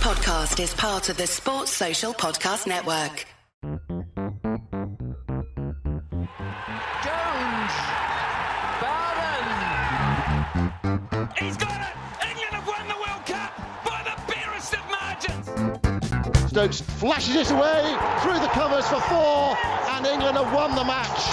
podcast is part of the Sports Social Podcast Network. Jones. Bowden. He's got it. England have won the World Cup by the barest of margins. Stokes flashes it away through the covers for 4, and England have won the match.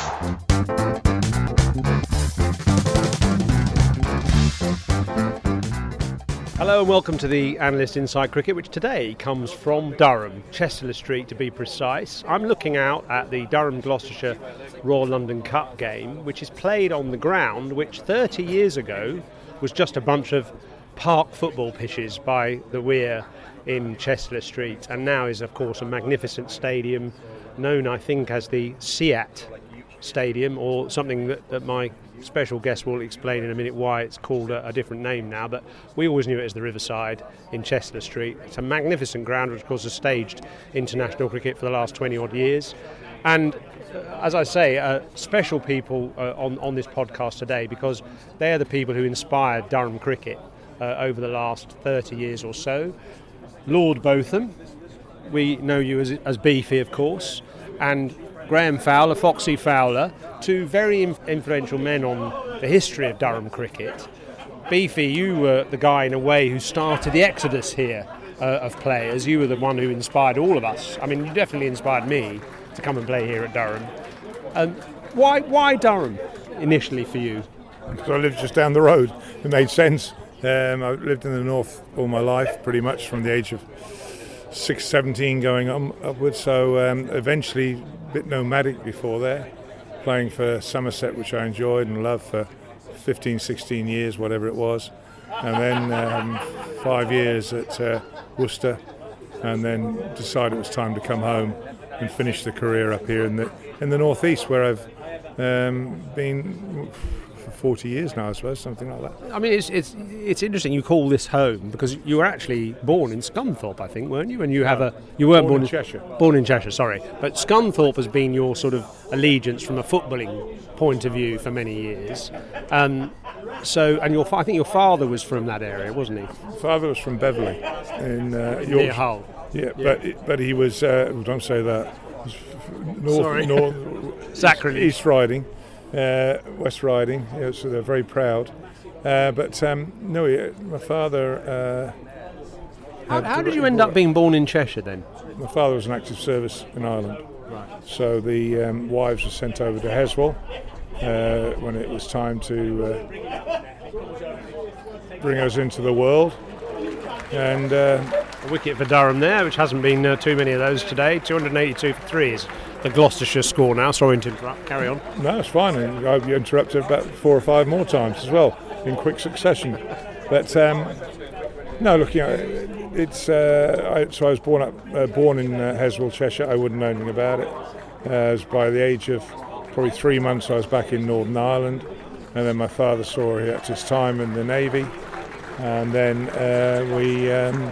Hello and welcome to the Analyst Inside Cricket, which today comes from Durham, Chester Street to be precise. I'm looking out at the Durham-Gloucestershire Royal London Cup game, which is played on the ground which 30 years ago was just a bunch of park football pitches by the Weir in Chester Street, and now is of course a magnificent stadium known I think as the SEAT Stadium, or something that my special guest will explain in a minute why it's called a different name now, but we always knew it as the Riverside in Chester Street. It's a magnificent ground which of course has staged international cricket for the last 20 odd years, and as I say, special people on this podcast today, because they're the people who inspired Durham cricket over the last 30 years or so. Lord Botham, we know you as Beefy of course, and Graham Fowler, Foxy Fowler, two very influential men on the history of Durham cricket. Beefy, you were the guy in a way who started the exodus here of players. You were the one who inspired all of us. I mean, you definitely inspired me to come and play here at Durham. Why Durham initially for you? Because I lived just down the road. It made sense. I've lived in the north all my life, pretty much from the age of 17 going on upwards. So eventually a bit nomadic before there, playing for Somerset, which I enjoyed and loved for 15, 16 years, whatever it was. And then 5 years at Worcester, and then decided it was time to come home and finish the career up here in the northeast, where I've been for 40 years now, I suppose, something like that. I mean, it's interesting you call this home, because you were actually born in Scunthorpe, I think, weren't you? And you weren't born in Cheshire. Born in Cheshire, sorry. But Scunthorpe has been your sort of allegiance from a footballing point of view for many years. I think your father was from that area, wasn't he? Father was from Beverley in Yorkshire. Near Hull. Yeah, but he was. Don't say that. North Sacrilege. East Riding, West Riding. So they're very proud. My father. How did you end up being born in Cheshire then? My father was in active service in Ireland. Right. So the wives were sent over to Heswall when it was time to bring us into the world. And a wicket for Durham there, which hasn't been too many of those today. 282 for 3 is the Gloucestershire score now. Sorry to interrupt. Carry on. No, it's fine. I've interrupted about 4 or 5 more times as well in quick succession. But no, looking at it, it's. So I was born in Heswall, Cheshire. I wouldn't know anything about it. By the age of probably 3 months, I was back in Northern Ireland, and then my father saw it at his time in the Navy. And then we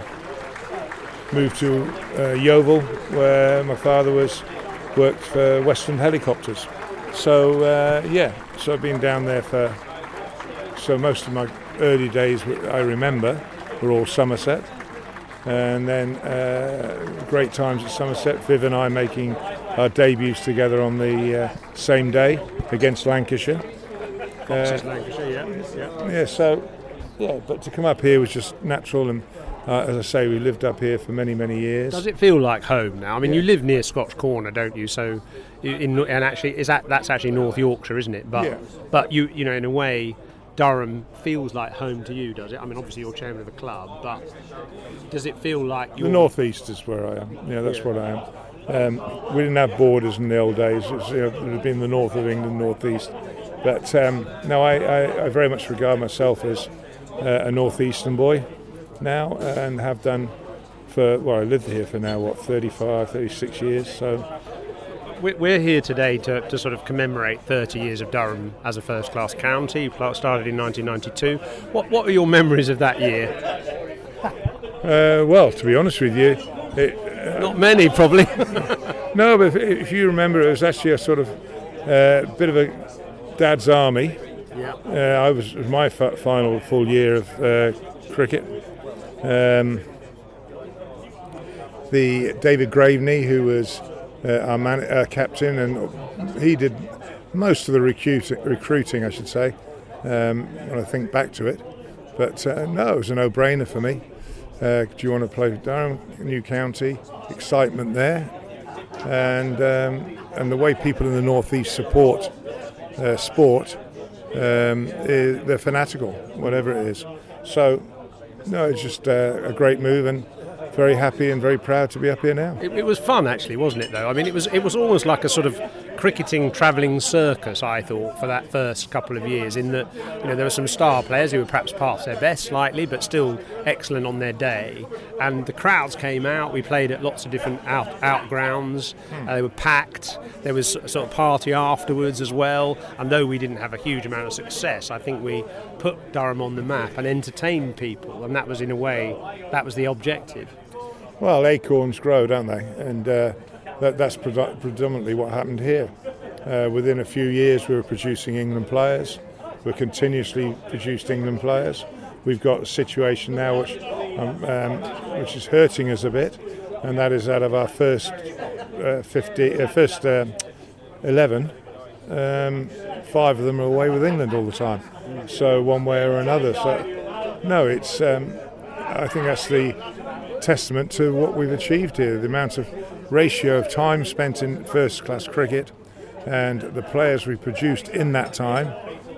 moved to Yeovil, where my father worked for Western Helicopters. So so I've been down there so most of my early days I remember were all Somerset, and then great times at Somerset. Viv and I making our debuts together on the same day against Lancashire. Lancashire, yeah. Yeah, so. Yeah, but to come up here was just natural, and as I say, we lived up here for many, many years. Does it feel like home now? I mean, you live near Scotch Corner, don't you? So, that's actually North Yorkshire, isn't it? But you in a way, Durham feels like home to you, does it? I mean, obviously you're chairman of the club, but does it feel like you're... The northeast is where I am. Yeah, that's what I am. We didn't have borders in the old days. It would have been the north of England, northeast. But no, I very much regard myself as a northeastern boy now, and have done I lived here for now 35, 36 years. So we're here today to sort of commemorate 30 years of Durham as a first class county. You started in 1992. What are your memories of that year? Well, to be honest with you, not many probably. No, but if you remember, it was actually a sort of bit of a dad's army. Yeah. It was my final full year of cricket. the David Graveney, who was our captain, and he did most of the recruiting, I should say, when I think back to it. But no, it was a no-brainer for me. Do you want to play for Durham, new county? Excitement there, and the way people in the North East support sport, they're fanatical, whatever it is. So, no, it's just a great move, and very happy and very proud to be up here now. It was fun, actually, wasn't it, though? I mean, it was almost like a sort of cricketing travelling circus, I thought, for that first couple of years, in that, you know, there were some star players who were perhaps past their best slightly, but still excellent on their day. And the crowds came out. We played at lots of different out grounds. They were packed. There was a sort of party afterwards as well. And though we didn't have a huge amount of success, I think we put Durham on the map and entertained people. And that was, in a way, that was the objective. Well, acorns grow, don't they? And that's predominantly what happened here. Within a few years, we were producing England players. We're continuously produced England players. We've got a situation now which is hurting us a bit, and that is out of our first 11, 5 of them are away with England all the time. So one way or another. So no, it's. I think that's the testament to what we've achieved here. The amount of ratio of time spent in first-class cricket and the players we've produced in that time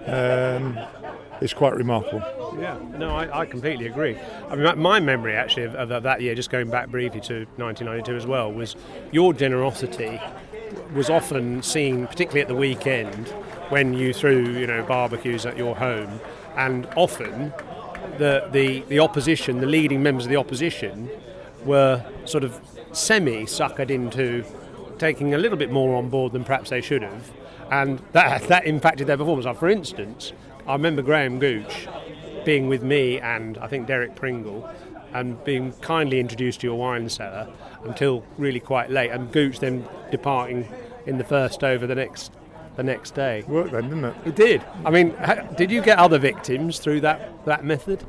is quite remarkable. Yeah, no, I completely agree. I mean, my memory actually of that year, just going back briefly to 1992 as well, was your generosity was often seen, particularly at the weekend, when you threw, you know, barbecues at your home, and often the opposition, the leading members of the opposition, were sort of semi-suckered into taking a little bit more on board than perhaps they should have, and that impacted their performance. For instance, I remember Graham Gooch being with me and I think Derek Pringle and being kindly introduced to your wine cellar until really quite late, and Gooch then departing in the first over the next day. Worked then, didn't it? It did. I mean, did you get other victims through that method?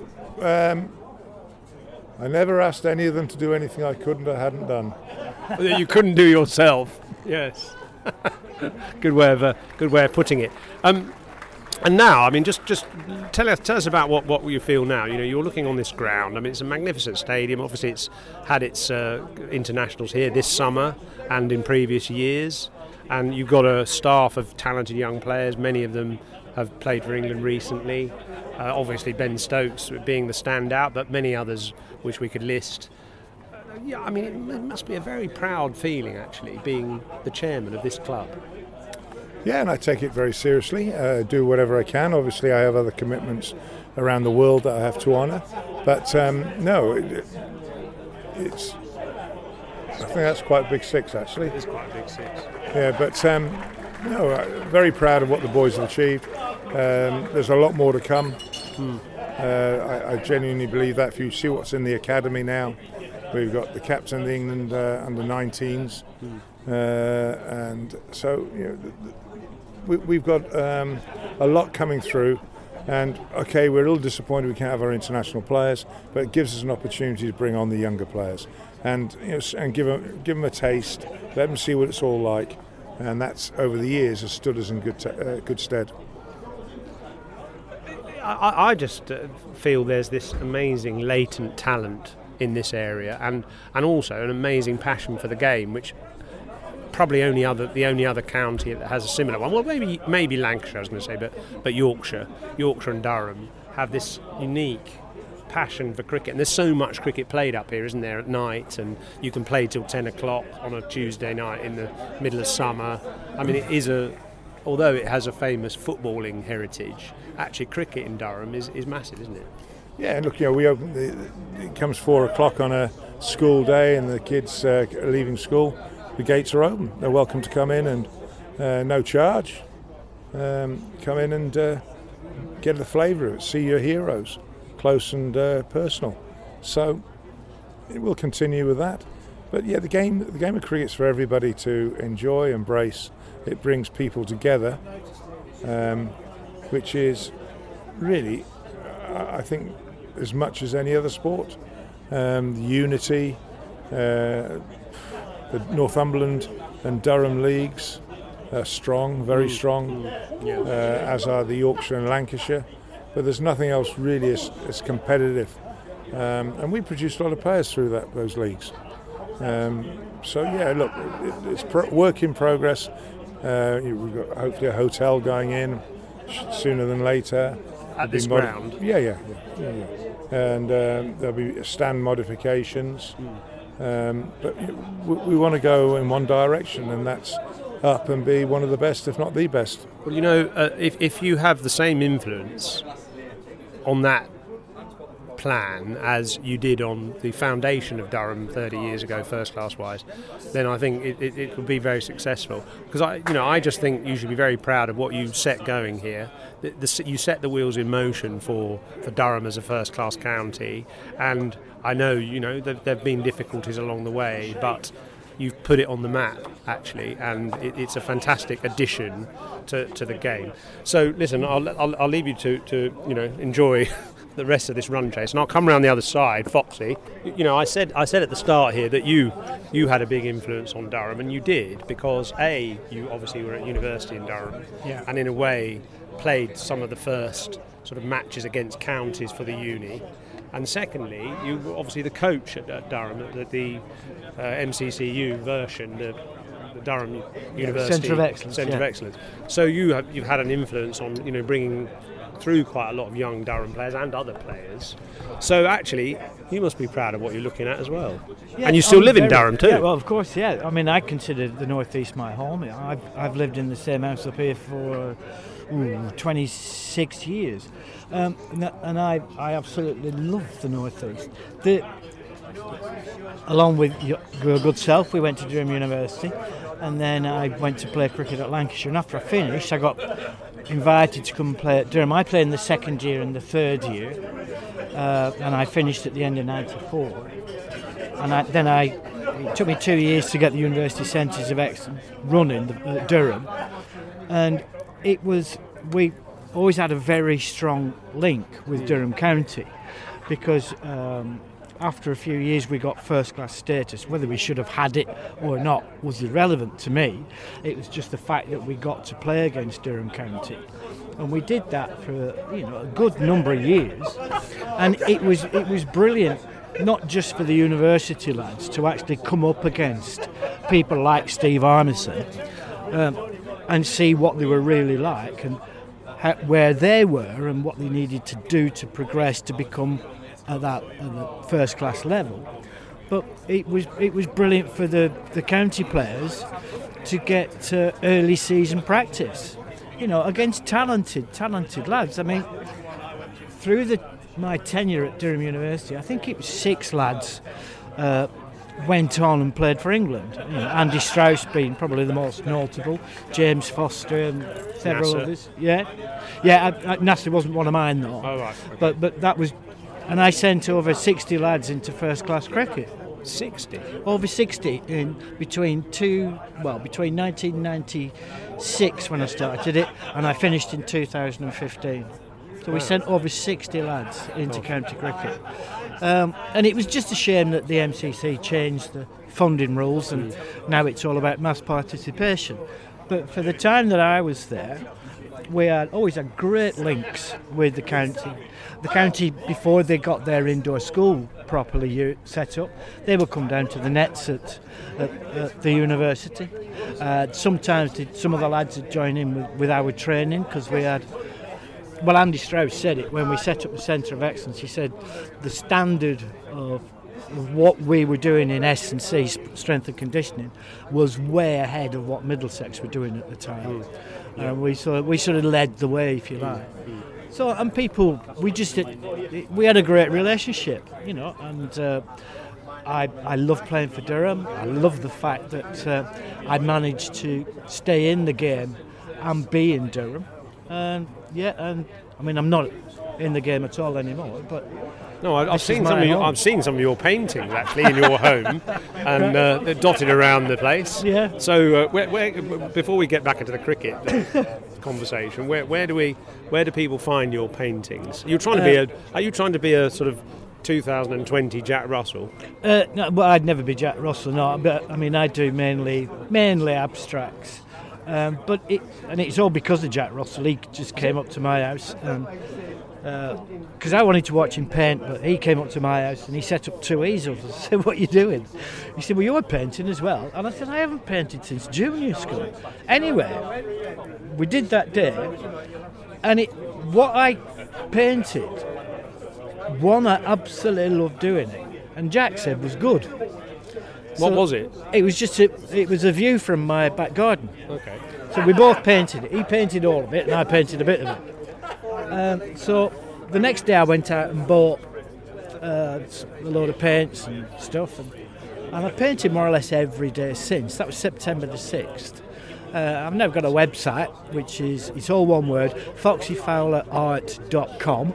I never asked any of them to do anything I couldn't or hadn't done. That you couldn't do yourself. Yes. Good way of putting it. And now, I mean, just tell us about what you feel now. You know, you're looking on this ground. I mean, it's a magnificent stadium. Obviously, it's had its internationals here this summer and in previous years. And you've got a staff of talented young players. Many of them have played for England recently. Obviously, Ben Stokes being the standout, but many others which we could list. Yeah, I mean, it must be a very proud feeling, actually, being the chairman of this club. Yeah, and I take it very seriously. Do whatever I can. Obviously, I have other commitments around the world that I have to honour. But no, it's. I think that's quite a big six, actually. It is quite a big six. Yeah, but no, very proud of what the boys have achieved. There's a lot more to come. I genuinely believe that. If you see what's in the academy now, we've got the captain of the England under 19s, and so you know, we've got a lot coming through. And okay, we're a little disappointed we can't have our international players, but it gives us an opportunity to bring on the younger players, and you know, and give them a taste, let them see what it's all like, and that's over the years has stood us in good stead. I just feel there's this amazing latent talent in this area, and also an amazing passion for the game, which probably the only other county that has a similar one. Well, maybe Lancashire, I was going to say, but Yorkshire and Durham have this unique passion for cricket, and there's so much cricket played up here, isn't there, at night, and you can play till 10 o'clock on a Tuesday night in the middle of summer. I mean, it is although it has a famous footballing heritage, actually cricket in Durham is massive, isn't it? Yeah, and look, you know, it comes 4 o'clock on a school day and the kids are leaving school. The gates are open. They're welcome to come in and no charge. Come in and get the flavour of it. See your heroes, close and personal. So it will continue with that. But yeah, the game of cricket's for everybody to enjoy, embrace. It brings people together, which is really, I think, as much as any other sport. The unity, The Northumberland and Durham leagues are strong, very strong, as are the Yorkshire and Lancashire. But there's nothing else really as competitive. And we produce a lot of players through those leagues. So yeah, look, it's work in progress. We've got hopefully a hotel going in sooner than later. At this ground? Yeah. And there'll be stand modifications. But we want to go in one direction, and that's up and be one of the best, if not the best. Well, you know, if you have the same influence on that plan as you did on the foundation of Durham 30 years ago, first class wise, then I think it will be very successful. Because I just think you should be very proud of what you set going here. You set the wheels in motion for Durham as a first class county, and I know there've been difficulties along the way, but you've put it on the map actually, and it's a fantastic addition to the game. So listen, I'll leave you to enjoy the rest of this run chase, and I'll come around the other side. Foxy, I said at the start here that you had a big influence on Durham, and you did, because you obviously were at university in Durham, and in a way played some of the first sort of matches against counties for the uni, and secondly, you were obviously the coach at Durham, at the MCCU version, the Durham University Centre of Excellence. Centre of Excellence. So you've had an influence on bringing through quite a lot of young Durham players and other players. So actually, you must be proud of what you're looking at as well. Yeah, and you still live in Durham too. Yeah, well, of course, yeah. I mean, I consider the North East my home. I've lived in the same house up here for 26 years. And I absolutely love the North East. Along with your good self, we went to Durham University, and then I went to play cricket at Lancashire. And after I finished, I got invited to come and play at Durham. I played in the second year and the third year, and I finished at the end of '94. And it took me 2 years to get the University Centres of Excellence running at Durham, and we always had a very strong link with Durham County, because after a few years we got first class status. Whether we should have had it or not was irrelevant to me. It was just the fact that we got to play against Durham County, and we did that for a good number of years, and it was brilliant, not just for the university lads to actually come up against people like Steve Arneson and see what they were really like, and where they were and what they needed to do to progress to become at the first class level. But it was brilliant for the county players to get early season practice, against talented lads. I mean, through my tenure at Durham University, I think it was 6 lads went on and played for England. Andy Strauss being probably the most notable, James Foster and several others. Nasser wasn't one of mine though. Oh, right. Okay. But that was, and I sent over 60 lads into first class cricket. 60? Over 60 between 1996 when I started it, and I finished in 2015. So we sent over 60 lads into county cricket. And it was just a shame that the MCC changed the funding rules, and now it's all about mass participation. But for the time that I was there, we always had great links with the county. The county, before they got their indoor school properly set up, they would come down to the nets at the university. Sometimes some of the lads would join in with our training, because we had... Well, Andy Strauss said it when we set up the Centre of Excellence. He said the standard of what we were doing in S&C, strength and conditioning, was way ahead of what Middlesex were doing at the time. We sort of led the way, if you like. So, and people, we had a great relationship, and I love playing for Durham. I love the fact that I managed to stay in the game and be in Durham. And I mean, I'm not in the game at all anymore, but no, I've seen some of your paintings actually in your home, and they're dotted around the place. Yeah. So, where before we get back into the cricket conversation, where do people find your paintings? Are you trying to be a sort of 2020 Jack Russell? No, well, I'd never be Jack Russell, no. But I mean, I do mainly abstracts. But it's all because of Jack Russell. He just came up to my house because I wanted to watch him paint, but he came up to my house and he set up 2 easels. I said, "What are you doing?" He said, "Well, you're painting as well." And I said, "I haven't painted since junior school." Anyway, we did that day, and what I painted, one I absolutely loved doing it, and Jack said was good. What was it? It was it was a view from my back garden. Okay. So we both painted it. He painted all of it, and I painted a bit of it. So the next day I went out and bought a load of paints and stuff, and I've painted more or less every day since. That was September the 6th. I've now got a website, which it's all one word, foxyfowlerart.com.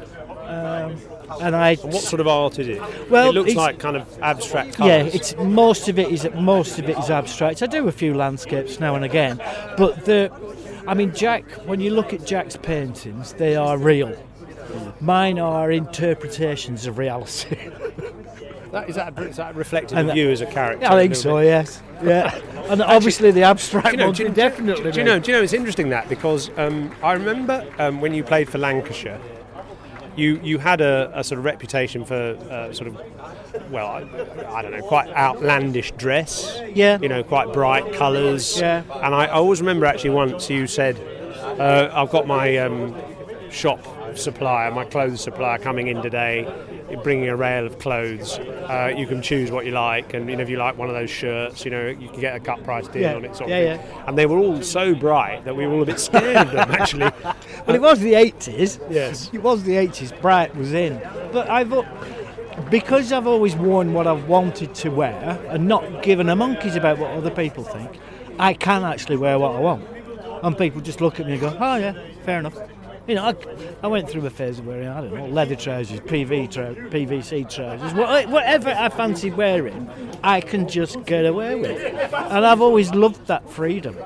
And what sort of art is it? Well, it looks like kind of abstract colours. Yeah, most of it is abstract. I do a few landscapes now and again, but Jack. When you look at Jack's paintings, they are real. Mine are interpretations of reality. Is that reflective of you as a character? I think so. Yes. Yeah. And obviously the abstract ones definitely. Do you know? It's interesting that because I remember when you played for Lancashire. You had a sort of reputation for sort of, well, I don't know, quite outlandish dress. Yeah. Quite bright colours. Yeah. And I always remember actually once you said, I've got my shop supplier, my clothes supplier coming in today, bringing a rail of clothes. You can choose what you like, and if you like one of those shirts, you can get a cut price deal on it. Sort of thing. And they were all so bright that we were all a bit scared of them, actually. Well, it was the 80s. Yes. It was the 80s. Bright was in. But because I've always worn what I've wanted to wear and not given a monkey's about what other people think, I can actually wear what I want. And people just look at me and go, "Oh yeah, fair enough." I went through a phase of wearing, I don't know, leather trousers, PVC trousers, whatever I fancy wearing, I can just get away with. And I've always loved that freedom.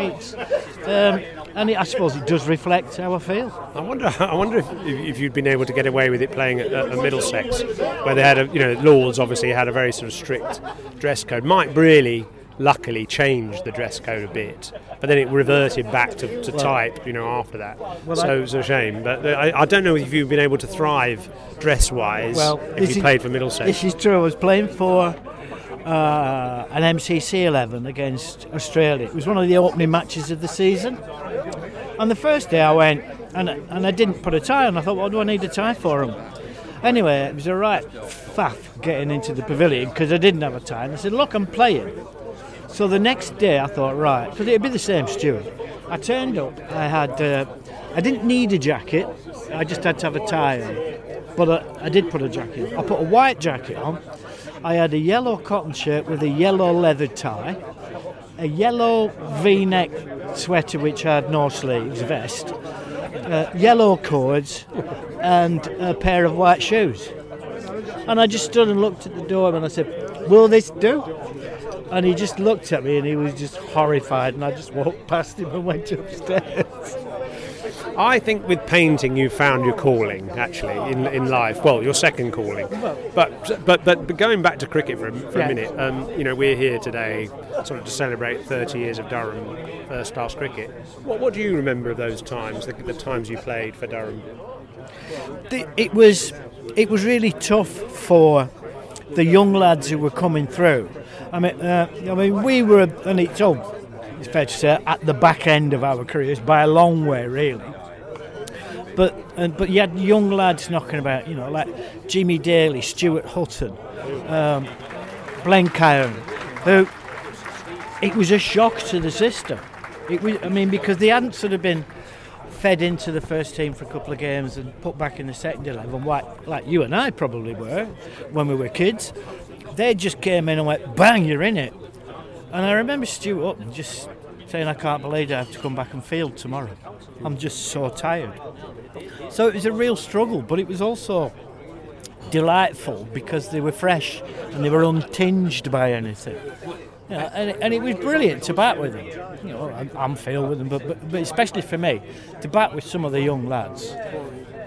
I suppose it does reflect how I feel. I wonder if you'd been able to get away with it playing at Middlesex, where they had Lords obviously had a very sort of strict dress code. Mike Brearley luckily changed the dress code a bit, but then it reverted back to type, after that. So it's a shame. But I don't know if you've been able to thrive dress-wise if you played for Middlesex. This is true. I was playing for an MCC 11 against Australia. It was one of the opening matches of the season. And the first day I went, and I didn't put a tie on. I thought, what do I need a tie for him? Anyway, it was a right faff getting into the pavilion because I didn't have a tie. And I said, "Look, I'm playing." So the next day I thought, right, because it'd be the same Stuart. I turned up, I didn't need a jacket, I just had to have a tie on. But I did put a jacket on. I put a white jacket on, I had a yellow cotton shirt with a yellow leather tie, a yellow V-neck sweater which had no sleeves, vest, yellow cords, and a pair of white shoes. And I just stood and looked at the door and I said, "Will this do?" And he just looked at me and he was just horrified, and I just walked past him and went upstairs. I think with painting you found your calling, actually, in life. Well, your second calling. But going back to cricket for a minute, we're here today sort of to celebrate 30 years of Durham first-class cricket. What do you remember of those times, the times you played for Durham? It was really tough for the young lads who were coming through. I mean, we were, and it's fair to say, at the back end of our careers by a long way, really. But you had young lads knocking about, like Jimmy Daly, Stuart Hutton, Blenkiron, who it was a shock to the system. It was, because they hadn't sort of been fed into the first team for a couple of games and put back in the second 11, like you and I probably were when we were kids. They just came in and went, bang, you're in it. And I remember Stuart Hutton just saying, "I can't believe I have to come back and field tomorrow. I'm just so tired." So it was a real struggle, but it was also delightful because they were fresh and they were untinged by anything. And it was brilliant to bat with them. I'm field with them, but especially for me, to bat with some of the young lads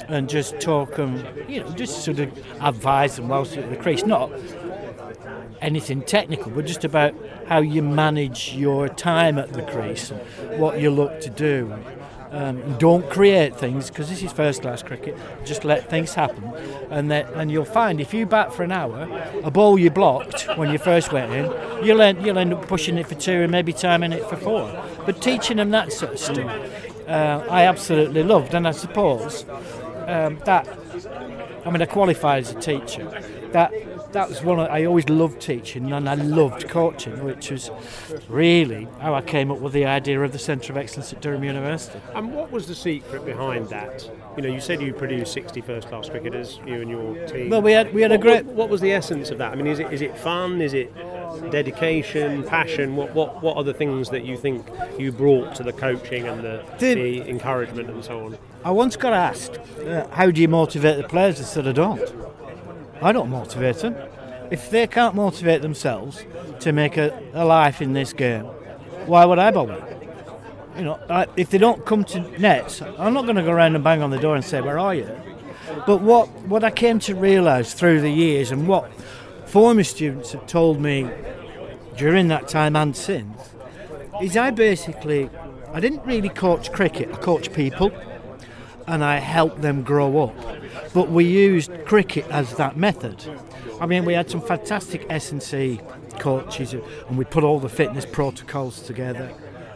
and just talk and, just sort of advise them whilst at the crease. Not anything technical, but just about how you manage your time at the crease and what you look to do. Don't create things, because this is first-class cricket. Just let things happen, and you'll find if you bat for an hour, a ball you blocked when you first went in, you'll end up pushing it for 2 and maybe timing it for 4. But teaching them that sort of stuff, I absolutely loved, and I suppose I qualified as a teacher. That was I always loved teaching, and I loved coaching, which was really how I came up with the idea of the Centre of Excellence at Durham University. And what was the secret behind that? You said you produced 60 first-class cricketers, you and your team. Well, we had a great. What was the essence of that? I mean, is it fun? Is it dedication, passion? What are the things that you think you brought to the coaching and the encouragement and so on? I once got asked, how do you motivate the players? I said, I don't. I don't motivate them. If they can't motivate themselves to make a life in this game, why would I bother? If they don't come to nets, I'm not going to go around and bang on the door and say, where are you? But what I came to realise through the years, and what former students have told me during that time and since, is I didn't really coach cricket, I coached people, and I helped them grow up. But we used cricket as that method. I mean, we had some fantastic S&C coaches, and we put all the fitness protocols together.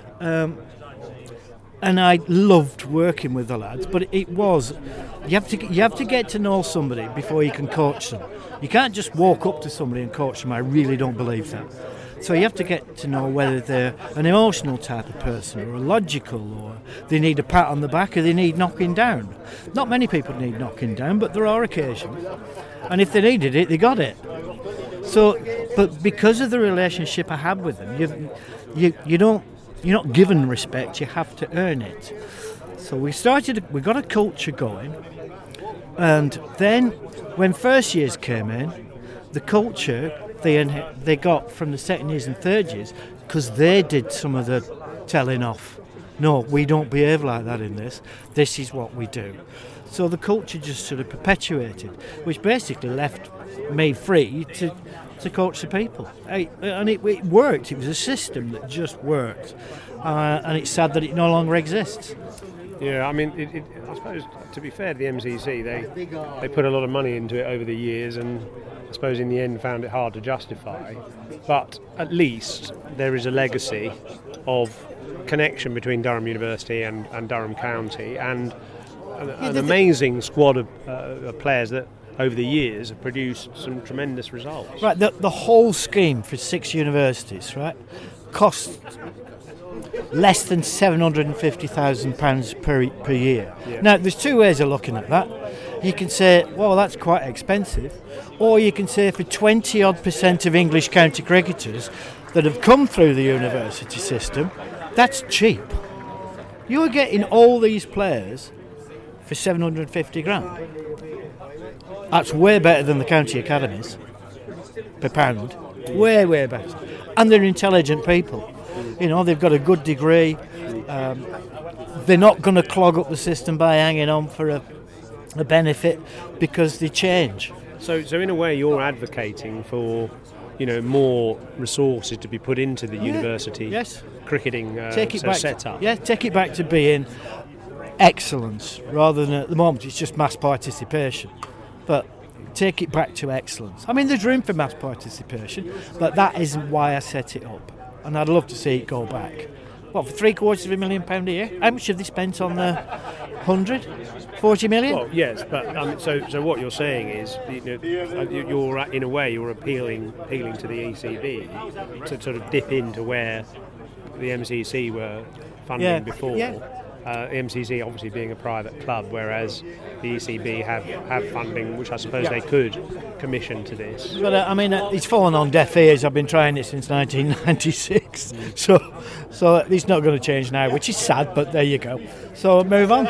And I loved working with the lads, but it was you have to get to know somebody before you can coach them. You can't just walk up to somebody and coach them. I really don't believe that. So you have to get to know whether they're an emotional type of person, or a logical, or they need a pat on the back, or they need knocking down. Not many people need knocking down, but there are occasions. And if they needed it, they got it. So, but because of the relationship I had with them, you're not given respect, you have to earn it. So we got a culture going, and then when first years came in, the culture they got from the second years and third years, because they did some of the telling off. No, we don't behave like that in this. This is what we do. So the culture just sort of perpetuated, which basically left me free to coach the people. And it worked. It was a system that just worked. And it's sad that it no longer exists. Yeah, I mean, I suppose, to be fair to the MCC, they put a lot of money into it over the years, and I suppose in the end found it hard to justify. But at least there is a legacy of connection between Durham University and Durham County, and an amazing squad of players that over the years have produced some tremendous results. Right, the whole scheme for 6 universities, right, cost less than £750,000 per year. Yeah. Now, there's 2 ways of looking at that. You can say, well, that's quite expensive, or you can say for 20% of English county cricketers that have come through the university system, that's cheap. You're getting all these players for 750 grand. That's way better than the county academies per pound. Way, way better. And they're intelligent people. They've got a good degree. They're not going to clog up the system by hanging on for a benefit, because they change. So in a way, you're advocating for, more resources to be put into the university cricketing setup. Take it back to being excellence rather than, at the moment it's just mass participation. But take it back to excellence. I mean, there's room for mass participation, but that isn't why I set it up. And I'd love to see it go back. What, for £750,000 a year? How much have they spent on the 140 million? Well, yes, but so what you're saying is, you're in a way you're appealing to the ECB to sort of dip into where the MCC were funding before. Yeah. The MCC obviously being a private club, whereas the ECB have funding, which I suppose they could commission to this. But it's fallen on deaf ears. I've been trying it since 1996, so it's not going to change now, which is sad. But there you go. So move on.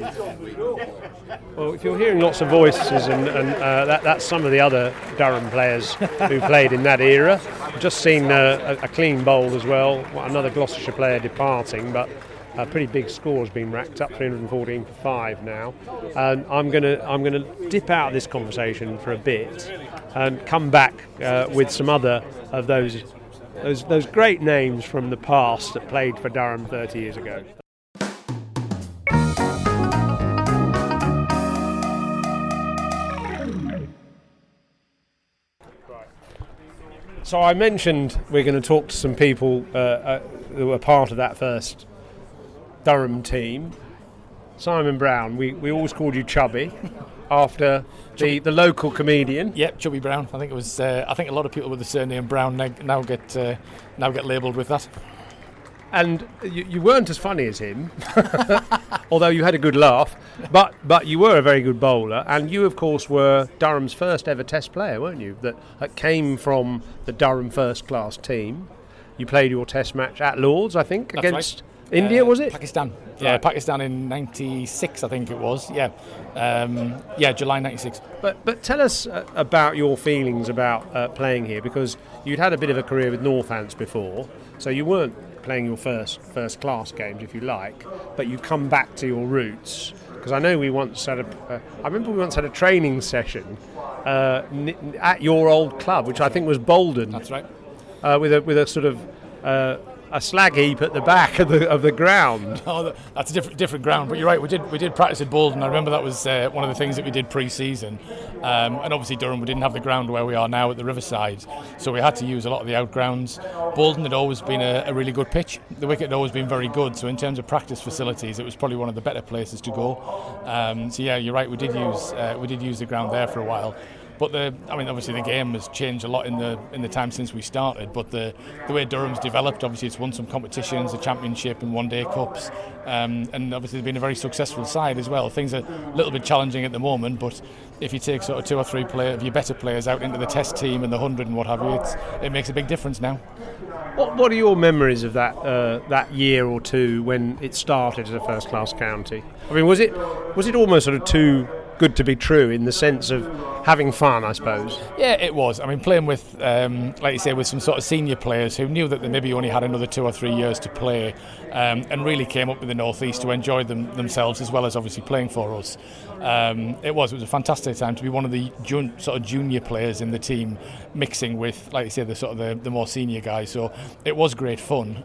Well, if you're hearing lots of voices, and that's some of the other Durham players who played in that era. I've just seen a clean bowl as well. Another Gloucestershire player departing, but A pretty big score has been racked up, 314 for 5 now. And I'm gonna dip out of this conversation for a bit and come back with some other of those great names from the past that played for Durham 30 years ago. So I mentioned we're going to talk to some people who were part of that first Durham team. Simon Brown, we always called you Chubby after the local comedian. Yep, Chubby Brown. I think it was. I think a lot of people with the surname Brown now get labelled with that. And you weren't as funny as him, although you had a good laugh. But you were a very good bowler, and you, of course, were Durham's first ever Test player, weren't you? That came from the Durham first class team. You played your Test match at Lords, I think, That's against right. India, was it? Pakistan. Yeah, Right. Pakistan in '96, I think it was. Yeah, July '96. But tell us about your feelings about playing here, because you'd had a bit of a career with Northants before, so you weren't playing your first class games, if you like, but you come back to your roots. Because I know we once had I remember we once had a training session at your old club, which I think was Bolden. That's right. With a sort of a slag heap at the back of the ground. Oh, that's a different ground, but you're right. We did practice at Bolden. I remember that was one of the things that we did pre-season. And obviously Durham, we didn't have the ground where we are now at the Riverside, so we had to use a lot of the outgrounds. Bolden had always been a really good pitch. The wicket had always been very good, so in terms of practice facilities, it was probably one of the better places to go. So yeah, you're right. We did use the ground there for a while. But obviously the game has changed a lot in the time since we started. But the way Durham's developed, obviously it's won some competitions, the Championship and One-Day Cups, and obviously they've been a very successful side as well. Things are a little bit challenging at the moment, but if you take sort of 2 or 3 of your better players out into the Test team and the 100 and what have you, it makes a big difference now. What are your memories of that year or two when it started as a first-class county? I mean, was it almost sort of too good to be true in the sense of having fun, I suppose? Yeah, it was. I mean, playing with, like you say, with some sort of senior players who knew that they maybe only had another 2 or 3 years to play, and really came up with the North East to enjoy themselves as well as obviously playing for us. It was a fantastic time to be one of the sort of junior players in the team, mixing with, like you say, the more senior guys. So it was great fun.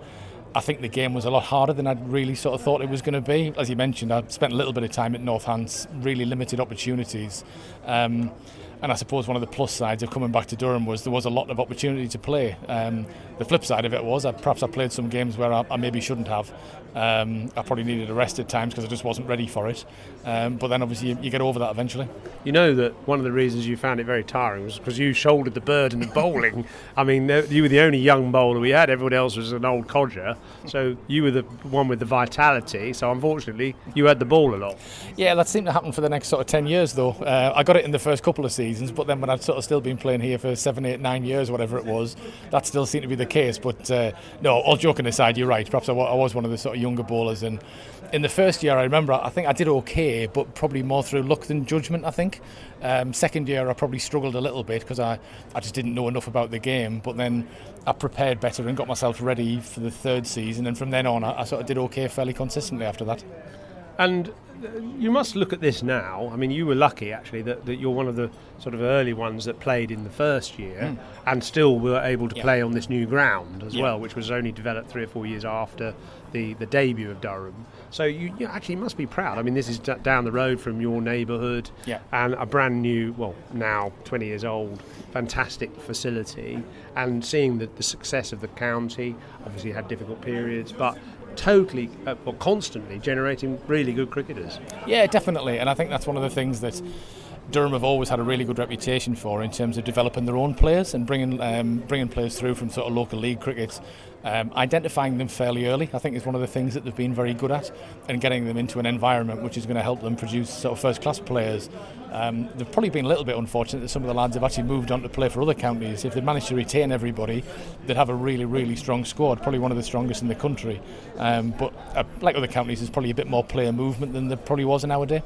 I think the game was a lot harder than I'd really sort of thought it was going to be. As you mentioned, I spent a little bit of time at Northants, really limited opportunities. And I suppose one of the plus sides of coming back to Durham was there was a lot of opportunity to play. The flip side of it was perhaps I played some games where I maybe shouldn't have. I probably needed a rest at times because I just wasn't ready for it. But then obviously you get over that eventually. You know that one of the reasons you found it very tiring was because you shouldered the burden of bowling. I mean, you were the only young bowler we had. Everyone else was an old codger. So you were the one with the vitality. So unfortunately, you had the ball a lot. Yeah, that seemed to happen for the next sort of 10 years though. I got it in the first couple of seasons, but then when I'd sort of still been playing here for 7, 8, 9 years, whatever it was, that still seemed to be the case. But no, all joking aside, you're right. Perhaps I was one of the sort of younger bowlers, and in the first year I remember I think I did okay, but probably more through luck than judgment, I think. Second year I probably struggled a little bit because I just didn't know enough about the game, but then I prepared better and got myself ready for the third season, and from then on I sort of did okay fairly consistently after that. And you must look at this now. I mean, you were lucky actually that you're one of the sort of early ones that played in the first year and still were able to play on this new ground as well, which was only developed 3 or 4 years after the debut of Durham. So you actually must be proud. I mean, this is down the road from your neighbourhood and a brand new, well, now 20 years old, fantastic facility, and seeing the success of the county. Obviously had difficult periods, but totally or constantly generating really good cricketers. Yeah, definitely, and I think that's one of the things that Durham have always had a really good reputation for in terms of developing their own players and bringing players through from sort of local league cricket. Identifying them fairly early, I think, is one of the things that they've been very good at, and getting them into an environment which is going to help them produce sort of first-class players. They've probably been a little bit unfortunate that some of the lads have actually moved on to play for other counties. If they'd managed to retain everybody, they'd have a really, really strong squad, probably one of the strongest in the country. But like other counties, there's probably a bit more player movement than there probably was nowadays.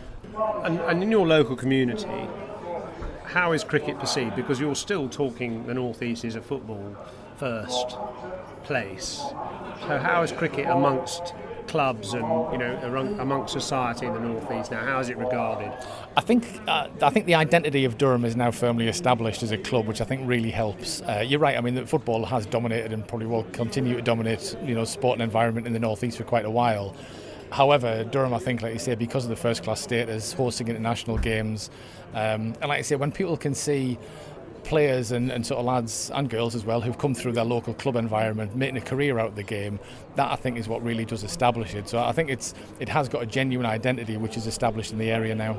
And in your local community, how is cricket perceived? Because you're still talking the North East is a football first place. So how is cricket amongst clubs and amongst society in the North East now? How is it regarded? I think the identity of Durham is now firmly established as a club, which I think really helps. You're right. I mean, the football has dominated and probably will continue to dominate, sport and environment in the North East for quite a while. However, Durham, I think, like you say, because of the first-class status, hosting international games, and like I say, when people can see players and sort of lads and girls as well who've come through their local club environment making a career out of the game, that I think is what really does establish it. So I think it has got a genuine identity which is established in the area now.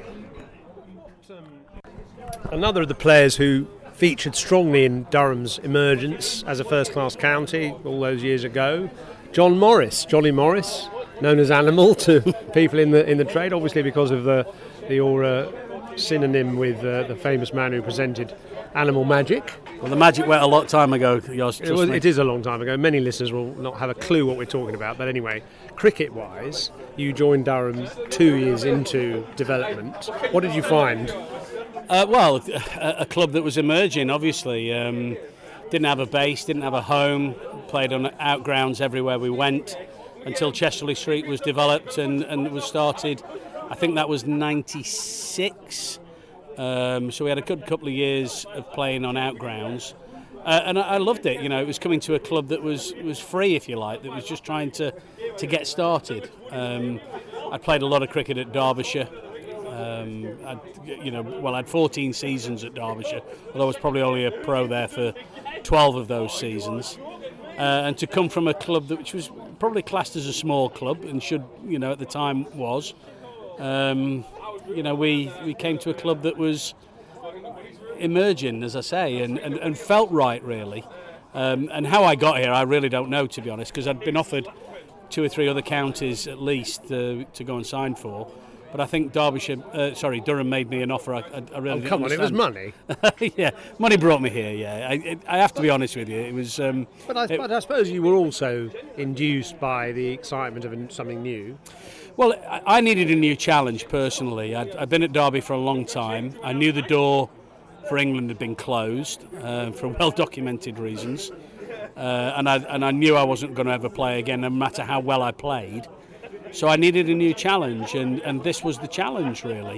Another of the players who featured strongly in Durham's emergence as a first-class county all those years ago, Johnny Morris, known as Animal to people in the trade, obviously because of the synonym with the famous man who presented Animal Magic. Well, the magic went a long time ago, Yoss. It is a long time ago. Many listeners will not have a clue what we're talking about. But anyway, cricket-wise, you joined Durham 2 years into development. What did you find? Well, a club that was emerging, obviously. Didn't have a base, didn't have a home, played on outgrounds everywhere we went until Chesterley Street was developed and was started. I think that was 96. So we had a good couple of years of playing on outgrounds. And I loved it. It was coming to a club that was free, if you like, that was just trying to get started. I played a lot of cricket at Derbyshire. I had 14 seasons at Derbyshire, although I was probably only a pro there for 12 of those seasons. And to come from a club which was probably classed as a small club and should, at the time was, we came to a club that was emerging, as I say, and felt right, really. And how I got here, I really don't know, to be honest, because I'd been offered 2 or 3 other counties at least to go and sign for. But I think Durham made me an offer I really didn't understand. It was money. Yeah, money brought me here, yeah. I have to be honest with you, it was... But I suppose you were also induced by the excitement of something new. Well, I needed a new challenge, personally. I'd been at Derby for a long time. I knew the door for England had been closed for well-documented reasons. And I knew I wasn't going to ever play again, no matter how well I played. So I needed a new challenge, and this was the challenge, really.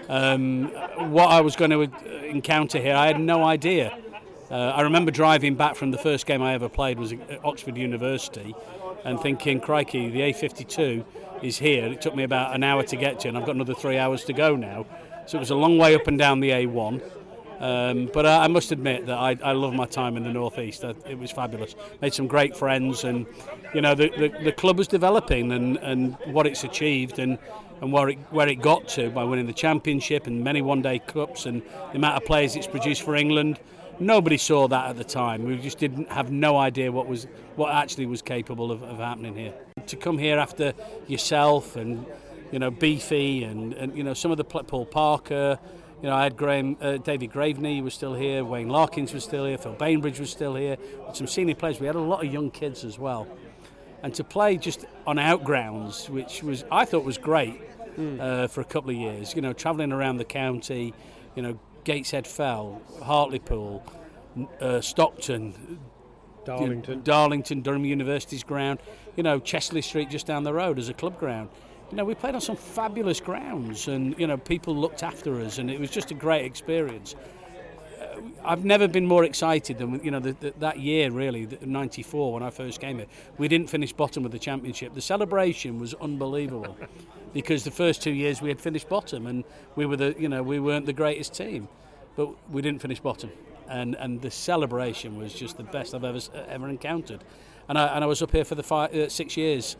What I was going to encounter here, I had no idea. I remember driving back from the first game I ever played was at Oxford University and thinking, crikey, the A52 is here. It took me about an hour to get to, and I've got another 3 hours to go now. So it was a long way up and down the A1. But I must admit that I love my time in the North East. It was fabulous. Made some great friends, and the club was developing and what it's achieved and where it got to by winning the championship and many one-day cups and the amount of players it's produced for England. Nobody saw that at the time. We just didn't have no idea what actually was capable of happening here. To come here after yourself and Beefy and some of the Paul Parker. I had David Graveney was still here, Wayne Larkins was still here, Phil Bainbridge was still here, some senior players. We had a lot of young kids as well. And to play just on outgrounds, which I thought was great for a couple of years, travelling around the county, Gateshead Fell, Hartlepool, Stockton, Darlington, Durham University's ground, Chesterley Street just down the road as a club ground. We played on some fabulous grounds and, people looked after us and it was just a great experience. I've never been more excited than, that year, really, 94, when I first came here. We didn't finish bottom of the championship. The celebration was unbelievable because the first 2 years we had finished bottom and we weren't the greatest team, but we didn't finish bottom. And the celebration was just the best I've ever encountered. And I was up here for the 6 years,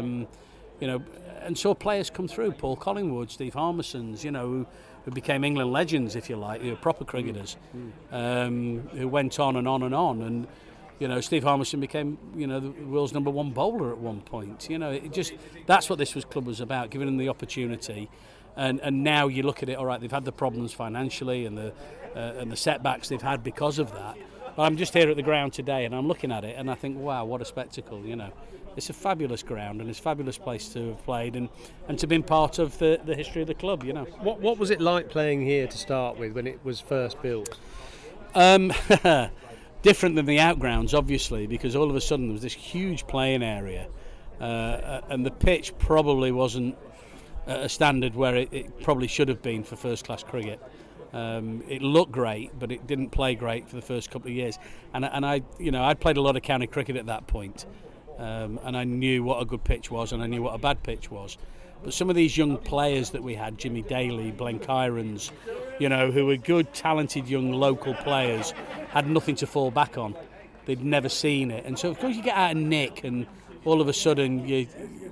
and saw players come through, Paul Collingwood, Steve Harmisons, who became England legends, if you like, proper cricketers, who went on and on and on. And, Steve Harmison became, the world's number 1 bowler at one point. That's what this club was about, giving them the opportunity. And now you look at it, all right, they've had the problems financially and the setbacks they've had because of that. But I'm just here at the ground today and I'm looking at it and I think, wow, what a spectacle, It's a fabulous ground and it's a fabulous place to have played and to have been part of the history of the club, What was it like playing here to start with when it was first built? different than the outgrounds, obviously, because all of a sudden there was this huge playing area, and the pitch probably wasn't at a standard where it probably should have been for first-class cricket. It looked great, but it didn't play great for the first couple of years. And I'd played a lot of county cricket at that point, and I knew what a good pitch was, and I knew what a bad pitch was. But some of these young players that we had, Jimmy Daly, Blenk Irons, who were good, talented young local players, had nothing to fall back on. They'd never seen it, and so of course you get out of nick, and all of a sudden you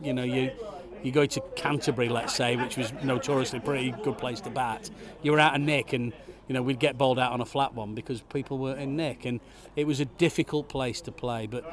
go to Canterbury, let's say, which was notoriously a pretty good place to bat. You were out of nick, and we'd get bowled out on a flat one because people were in nick, and it was a difficult place to play. But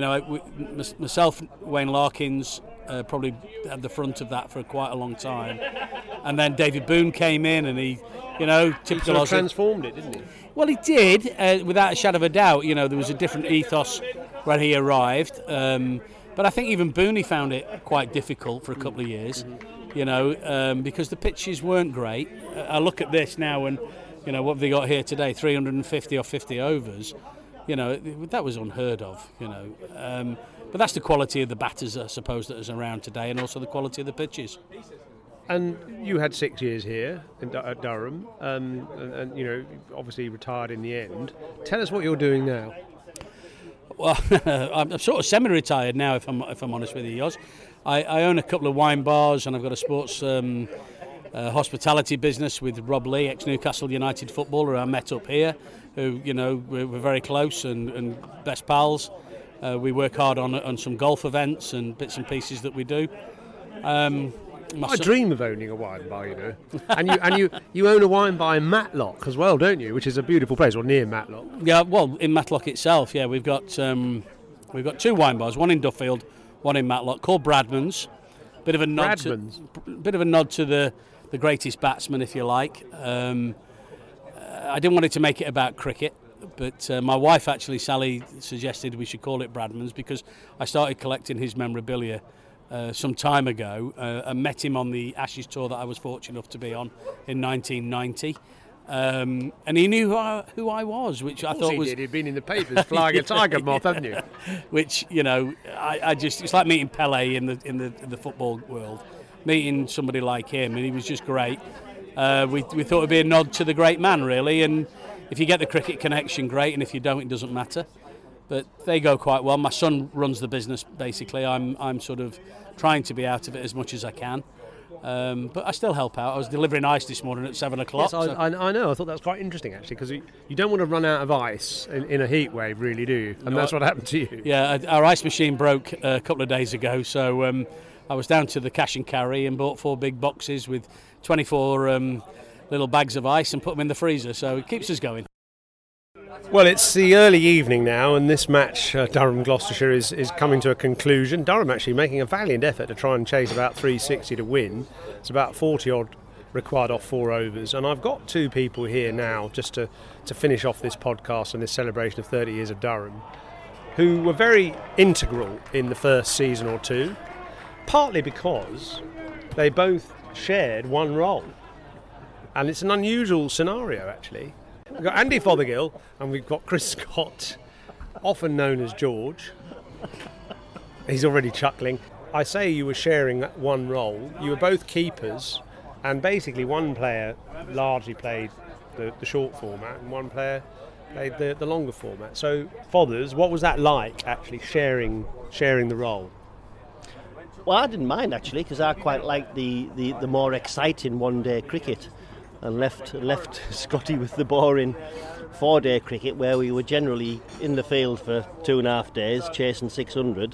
myself, Wayne Larkins, probably at the front of that for quite a long time, and then David Boone came in, and he typical transformed it, didn't he? Well, he did, without a shadow of a doubt. There was a different ethos when he arrived. But I think even Booney found it quite difficult for a couple of years, because the pitches weren't great. I look at this now, and what have they got here today? 350 or 50 overs. That was unheard of. But that's the quality of the batters, I suppose, that is around today, and also the quality of the pitches. And you had 6 years here at Durham, and obviously retired in the end. Tell us what you're doing now. Well, I'm sort of semi-retired now, if I'm honest with you, Yoz. I own a couple of wine bars, and I've got a sports hospitality business with Rob Lee, ex-Newcastle United footballer, who I met up here, who, we're very close and best pals. We work hard on some golf events and bits and pieces that we do. I dream of owning a wine bar, and you own a wine bar in Matlock as well, don't you? Which is a beautiful place, or near Matlock. Yeah, well, in Matlock itself, yeah, we've got 2 wine bars, one in Duffield, one in Matlock, called Bradman's. Bit of a nod to the greatest batsman, if you like. I didn't want it to make it about cricket, but my wife actually, Sally, suggested we should call it Bradman's because I started collecting his memorabilia some time ago. I met him on the Ashes tour that I was fortunate enough to be on in 1990, and he knew who I was, which I thought was. He'd been in the papers flying a tiger moth, hadn't you? Which I just, it's like meeting Pele in the football world, meeting somebody like him, and he was just great. We thought it'd be a nod to the great man, really, and if you get the cricket connection, great, and if you don't, it doesn't matter. But they go quite well. My son runs the business, basically. I'm sort of trying to be out of it as much as I can. But I still help out. I was delivering ice this morning at 7 o'clock. Yes, I know. I thought that was quite interesting, actually, because you don't want to run out of ice in a heat wave, really, do you? And that's what happened to you. Yeah, our ice machine broke a couple of days ago, so I was down to the cash and carry and bought 4 big boxes with 24 little bags of ice and put them in the freezer, so it keeps us going. Well, it's the early evening now, and this match, Durham-Gloucestershire, is coming to a conclusion. Durham actually making a valiant effort to try and chase about 360 to win. It's about 40-odd required off 4 overs. And I've got 2 people here now, just to finish off this podcast and this celebration of 30 years of Durham, who were very integral in the first season or 2, partly because they both shared one role. And it's an unusual scenario, actually. We've got Andy Fothergill and we've got Chris Scott, often known as George. He's already chuckling. I say you were sharing one role. You were both keepers, and basically one player largely played the short format and one player played the longer format. So, Fothers, what was that like, actually sharing the role? Well, I didn't mind, actually, because I quite liked the more exciting one-day cricket, and left Scotty with the boring 4-day cricket, where we were generally in the field for 2.5 days chasing 600.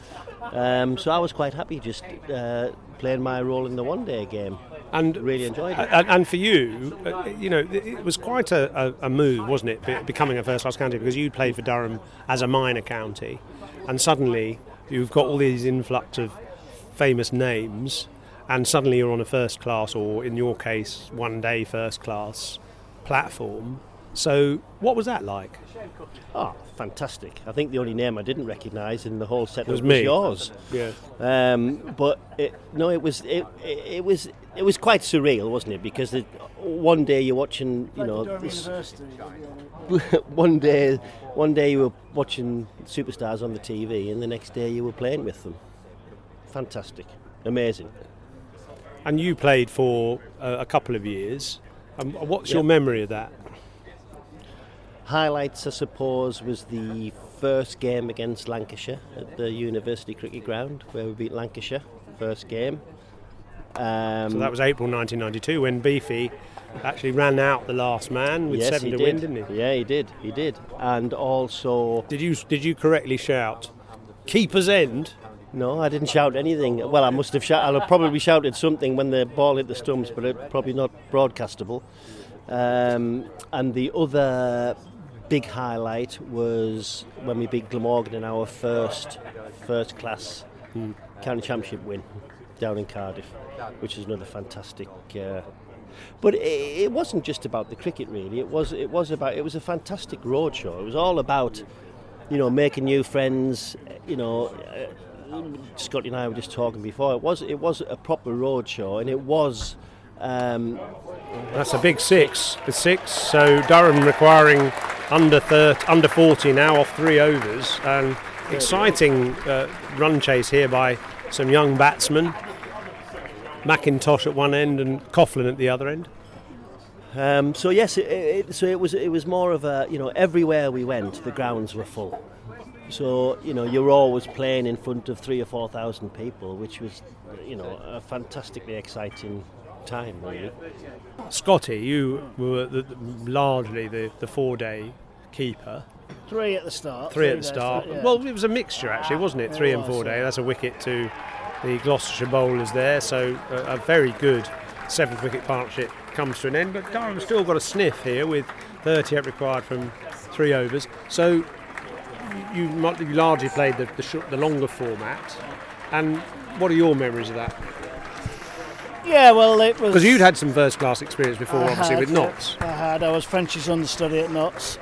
So I was quite happy just playing my role in the one-day game, and really enjoyed it. And for you, it was quite a move, wasn't it, becoming a first-class county, because you played for Durham as a minor county, and suddenly you've got all these influx of famous names. And suddenly you're on a first class, or in your case, one-day first class platform. So what was that like? Oh, fantastic. I think the only name I didn't recognise in the whole set was me. yours. Yeah. But it was quite surreal, wasn't it? Because one day you're watching, one day you were watching superstars on the TV, and the next day you were playing with them. Fantastic. Amazing. And you played for a couple of years. What's your memory of that? Highlights, I suppose, was the first game against Lancashire at the University Cricket Ground, where we beat Lancashire, first game. So that was April 1992, when Beefy actually ran out the last man with 7 to win, didn't he? Yeah, he did. And also... Did you correctly shout, keeper's end? No, I didn't shout anything. Well, I must have shouted. I'll probably shouted something when the ball hit the stumps, but it's probably not broadcastable. And the other big highlight was when we beat Glamorgan in our first class county championship win down in Cardiff, which is another fantastic. But it wasn't just about the cricket, really. It was a fantastic roadshow. It was all about, making new friends. Scotty and I were just talking before. It was a proper roadshow, and it was. That's a big six. The six. So Durham requiring under 40 now off 3 overs, and exciting run chase here by some young batsmen. McIntosh at one end and Coughlin at the other end. So yes, it was more of a everywhere we went the grounds were full. So you're always playing in front of 3,000 or 4,000 people, which was a fantastically exciting time, really. Scotty, you were largely the 4-day keeper. 3 at the start. 3 at the start. Yeah. Well, it was a mixture actually, wasn't it? 3 and 4 day. That's a wicket to the Gloucestershire bowlers there. So a very good 7th wicket partnership comes to an end. But Durham's still got a sniff here with 38 required from 3 overs. So you largely played the longer format. And what are your memories of that? Yeah, well, it was... Because you'd had some first-class experience before, obviously, with Notts. I was French's understudy at Notts.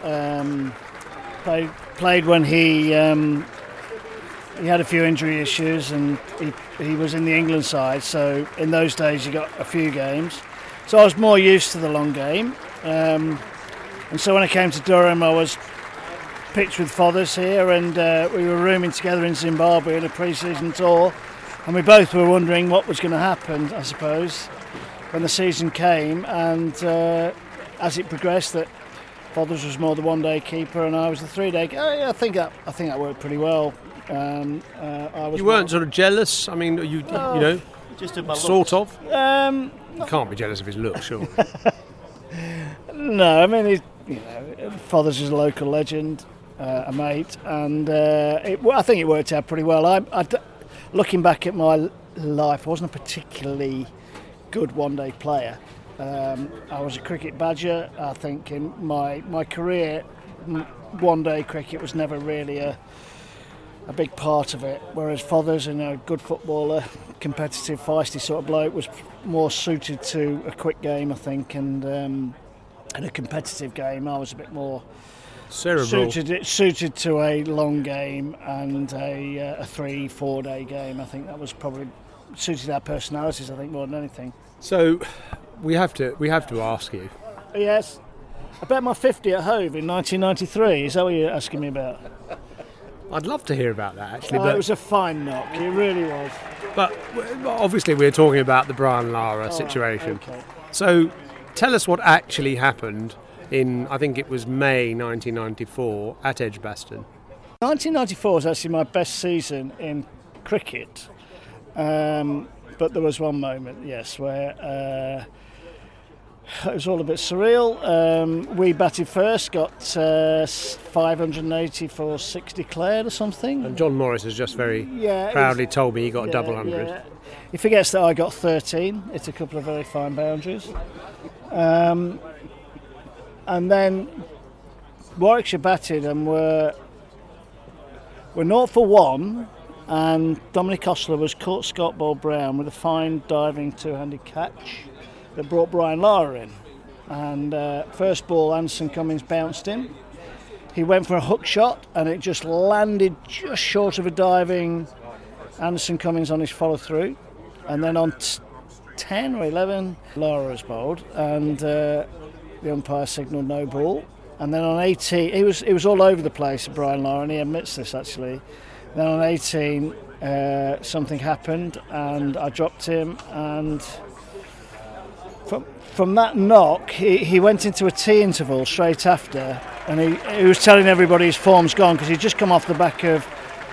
Played when he had a few injury issues, and he was in the England side, so in those days you got a few games. So I was more used to the long game. And so when I came to Durham, I was pitched with Fothers here, and we were rooming together in Zimbabwe in a pre-season tour. And we both were wondering what was going to happen, I suppose, when the season came. And as it progressed, that Fothers was more the 1-day keeper, and I was the 3-day. I think that worked pretty well. You weren't sort of jealous. I mean, you just about sort of. You can't be jealous of his look, sure. No, I mean, Fothers is a local legend, a mate, and I think it worked out pretty well. Looking back at my life, I wasn't a particularly good 1-day player. I was a cricket badger. I think in my career, 1-day cricket was never really a big part of it. Whereas Fothers, a good footballer, competitive, feisty sort of bloke, was more suited to a quick game, I think, and in a competitive game, I was a bit more cerebral. Suited to a long game and a 3-4 day game. I think that was probably suited our personalities, I think, more than anything. So we have to ask you. Yes. I bet my 50 at Hove in 1993. Is that what you're asking me about? I'd love to hear about that, actually. But it was a fine knock. It really was. But obviously we're talking about the Brian Lara situation. Okay. So tell us what actually happened in, I think it was May 1994 at Edgbaston. 1994 was actually my best season in cricket. But there was one moment, yes, where it was all a bit surreal. We batted first, got 580 for 6 declared or something. And John Morris has just very proudly told me he got a double 100. Yeah. He forgets that I got 13. It's a couple of very fine boundaries. And then Warwickshire batted and were 0 for 1, and Dominic Ostler was caught Scott Ball Brown with a fine diving two-handed catch that brought Brian Lara in. and first ball Anderson Cummings bounced him. He went for a hook shot and it just landed just short of a diving Anderson Cummings on his follow through, and then on 10 or 11 Lara was bowled and the umpire signalled no ball, and then on 18 it was all over the place, Brian Lara, and he admits this actually. Then on 18 something happened and I dropped him, and from that knock he went into a tea interval straight after, and he was telling everybody his form's gone because he'd just come off the back of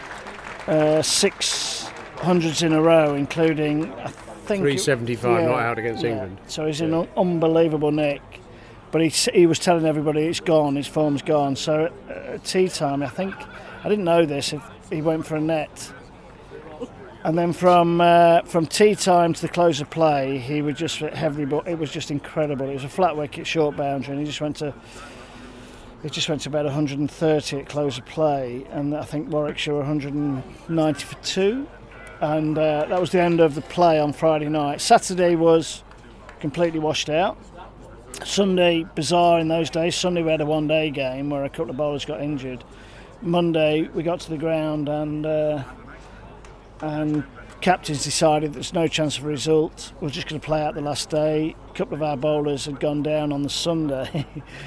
600s in a row, including I think 375 not out against England. So he's in unbelievable nick, but he was telling everybody it's gone, his form's gone. So at tea time, I think, I didn't know this, he went for a net, and then from tea time to the close of play he would just heavily, it was just incredible. It was a flat wicket, short boundary, and he just went to about 130 at close of play, and I think Warwickshire were 190 for 2, and that was the end of the play on Friday night. Saturday was completely washed out. Sunday, bizarre in those days, Sunday we had a one-day game where a couple of bowlers got injured. Monday we got to the ground and captains decided there's no chance of a result, we're just going to play out the last day. A couple of our bowlers had gone down on the Sunday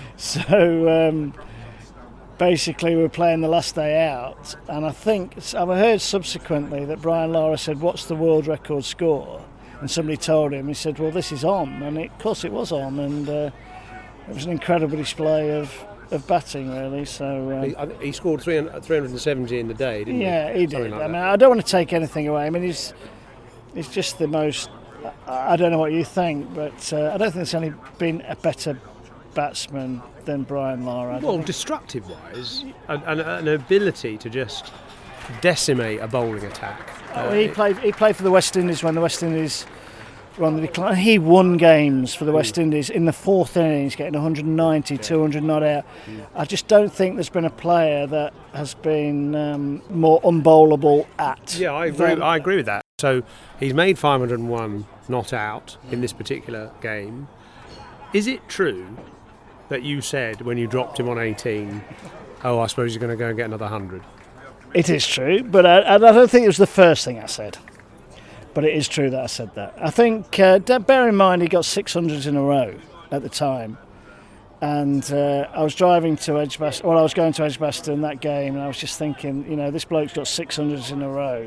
so basically we were playing the last day out, and I think I've heard subsequently that Brian Lara said, what's the world record score? And somebody told him, he said, well, this is on, and of course it was on, and it was an incredible display of batting, really. So he scored 370 in the day, didn't he? Yeah, he did. Like I mean, I don't want to take anything away. I mean, he's just the most. I don't know what you think, but I don't think there's only been a better batsman than Brian Lara. Well, destructive-wise, an ability to just decimate a bowling attack. He played for the West Indies when the West Indies were on the decline. He won games for the West Indies in the fourth innings, getting 190, 200 not out. I just don't think there's been a player that has been more unbowlable at. Yeah, I agree with that. So he's made 501 not out in this particular game. Is it true that you said when you dropped him on 18, I suppose you're going to go and get another 100? It is true, but I don't think it was the first thing I said. But it is true that I said that. I think, bear in mind, he got 600s in a row at the time. And I was driving to Edgbaston, I was going to Edgbaston that game, and I was just thinking, this bloke's got 600s in a row.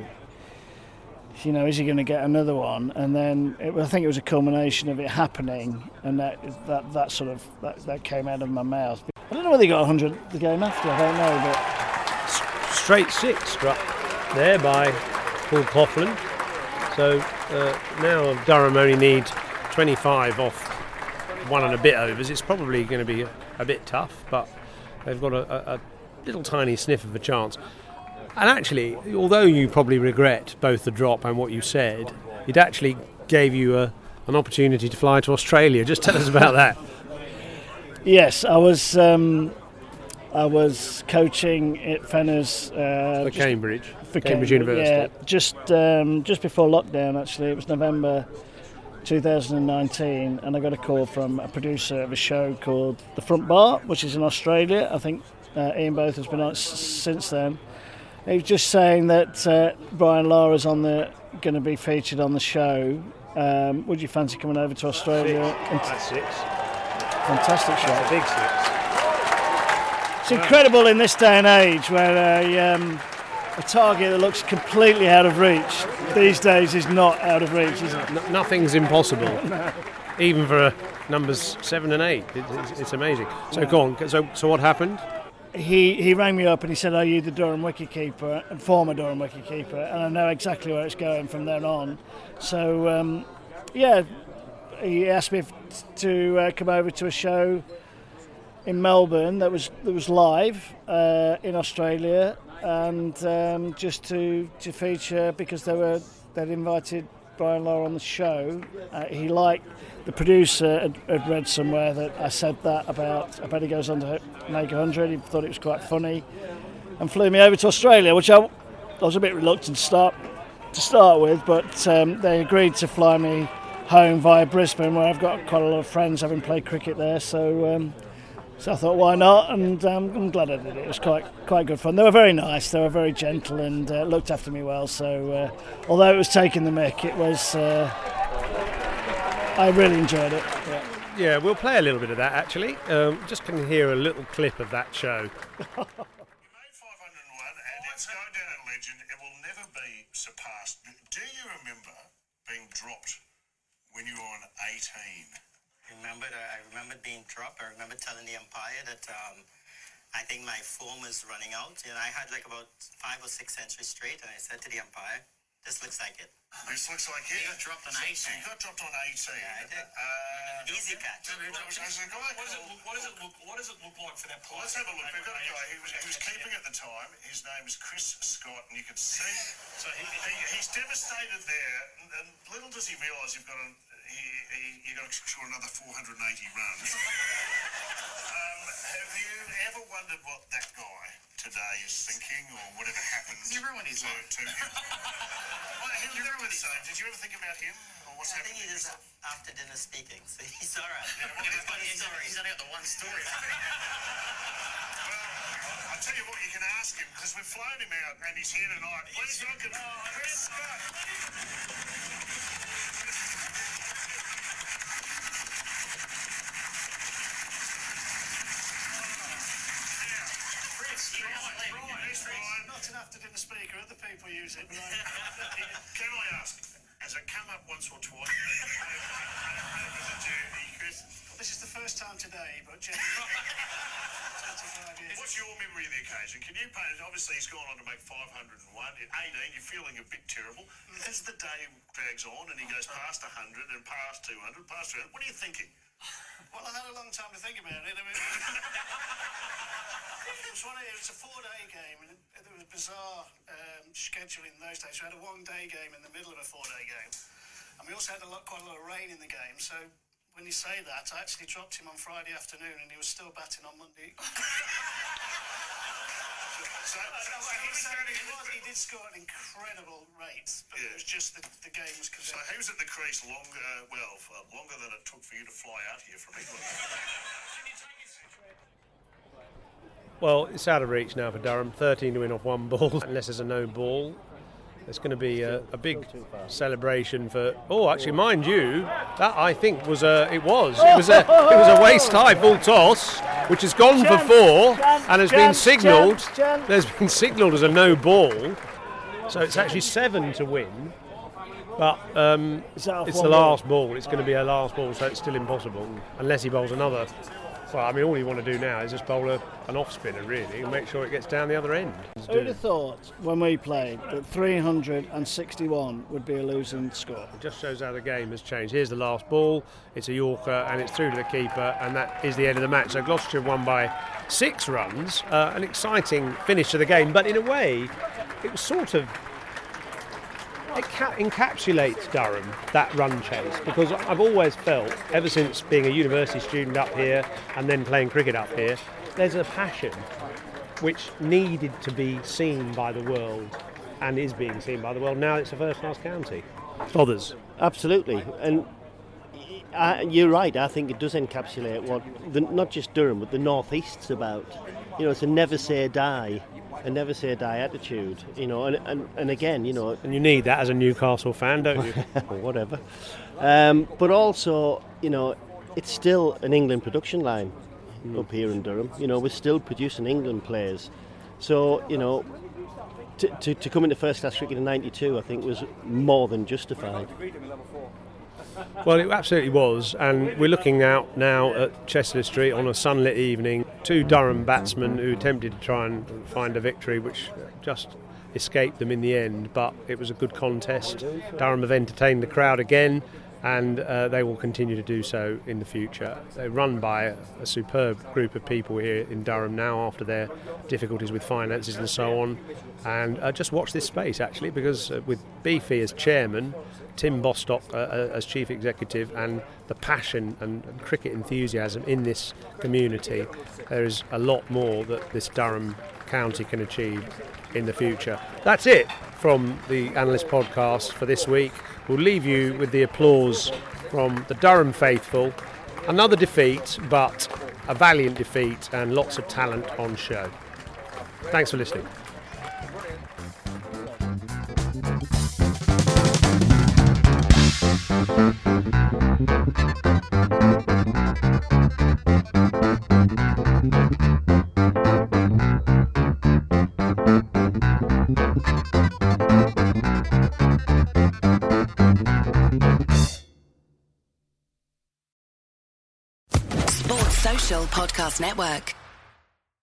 Is he going to get another one? And then I think it was a culmination of it happening, and that sort of that came out of my mouth. I don't know whether he got 100 the game after, I don't know, but straight 6 struck there by Paul Coughlin. So now Durham only need 25 off 1 and a bit overs. It's probably going to be a bit tough, but they've got a little tiny sniff of a chance. And actually, although you probably regret both the drop and what you said, it actually gave you an opportunity to fly to Australia. Just tell us about that. Yes, I was coaching at Fenners for Cambridge University. Yeah, just before lockdown. Actually, it was November 2019, and I got a call from a producer of a show called The Front Bar, which is in Australia. I think Ian Both has been on it since then. He was just saying that Brian Lara's going to be featured on the show. Would you fancy coming over to Australia? That's 6. Fantastic shot. That's a big 6. It's incredible in this day and age where a target that looks completely out of reach these days is not out of reach, is it? Nothing's impossible. No. Even for numbers 7 and 8. It's amazing. So go on. So what happened? He rang me up and he said, are you the Durham wicketkeeper and former Durham wicketkeeper? And I know exactly where it's going from then on. So, he asked me to come over to a show in Melbourne that was live in Australia, and just to feature, because they'd invited Brian Lara on the show. He liked, the producer had read somewhere that I said that about, I bet he goes on to make 100. He thought it was quite funny, and flew me over to Australia, which I was a bit reluctant to start with, but they agreed to fly me home via Brisbane, where I've got quite a lot of friends having played cricket there. So I thought, why not? And I'm glad I did it. It was quite good fun. They were very nice. They were very gentle and looked after me well. So although it was taking the mick, it was. I really enjoyed it. Yeah, we'll play a little bit of that actually. Just can hear a little clip of that show. It's going down in legend. It will never be surpassed. Do you remember being dropped when you were on 18? I remember being dropped. I remember telling the umpire that I think my form was running out, and I had like about 5 or 6 centuries straight, and I said to the umpire, "This looks like it." This looks like it. You got dropped on 18. So you got dropped on 18. Yeah, I did. Easy catch. What does it look like for that player? Let's have a look. We've got a guy who was keeping at the time. His name is Chris Scott, and you can see. So he's devastated there. And little does he realise you've got to score another 480 runs. Have you ever wondered what that guy today is thinking, or whatever happens to him? Did you ever think about him, or what's happening? I think he is after dinner speaking, so he's all right. He's only got the one story. Well, I'll tell you what, you can ask him, because we've flown him out, and he's here tonight. Please welcome Chris Scott. Not enough to do the speaker, other people use it. Can I ask, has it come up once or twice? This is the first time today, but generally 25 years. What's your memory of the occasion? Can you paint it? Obviously, he's gone on to make 501. At 18, you're feeling a bit terrible. As the day drags on and he goes past 100 and past 200, past 300, what are you thinking? Well, I had a long time to think about it. It was a 4-day game, and there was bizarre scheduling in those days. We had a 1-day game in the middle of a 4-day game, and we also had quite a lot of rain in the game. So when you say that, I actually dropped him on Friday afternoon, and he was still batting on Monday. He did score at an incredible rate, but it was just the game was condemned. So he was at the crease longer than it took for you to fly out here from England. Well, it's out of reach now for Durham. 13 to win off 1 ball, unless there's a no ball. There's going to be a big celebration for. Oh, actually, mind you, that I think was a waist high full toss, which has gone for 4 and has been signalled. There's been signalled as a no ball, so it's actually 7 to win. But it's the last ball. It's going to be a last ball, so it's still impossible unless he bowls another. Well, I mean, all you want to do now is just bowl an off spinner, really, and make sure it gets down the other end. Who'd have thought, when we played, that 361 would be a losing score? It just shows how the game has changed. Here's the last ball. It's a Yorker, and it's through to the keeper, and that is the end of the match. So Gloucestershire won by 6 runs. An exciting finish to the game, but in a way, it was sort of. It encapsulates Durham, that run chase, because I've always felt, ever since being a university student up here and then playing cricket up here, there's a passion which needed to be seen by the world and is being seen by the world. Now it's a first-class county. Others. Absolutely. And you're right, I think it does encapsulate what, not just Durham, but the North East's about. You know, it's a never say die. A never say die attitude, you know, and again, you know, and you need that as a Newcastle fan, don't you? Whatever. But also, you know, it's still an England production line up here in Durham. You know, we're still producing England players. So, you know, to come into first class cricket in '92, I think was more than justified. Well, it absolutely was, and we're looking out now at Chester Street on a sunlit evening. 2 Durham batsmen who attempted to try and find a victory, which just escaped them in the end, but it was a good contest. Durham have entertained the crowd again, and they will continue to do so in the future. They're run by a superb group of people here in Durham now after their difficulties with finances and so on. And just watch this space, actually, because with Beefy as chairman, Tim Bostock as chief executive, and the passion and cricket enthusiasm in this community, there is a lot more that this Durham county can achieve in the future. That's it from the Analyst Podcast for this week. We'll leave you with the applause from the Durham faithful. Another defeat, but a valiant defeat and lots of talent on show. Thanks for listening. Sports Social Podcast Network.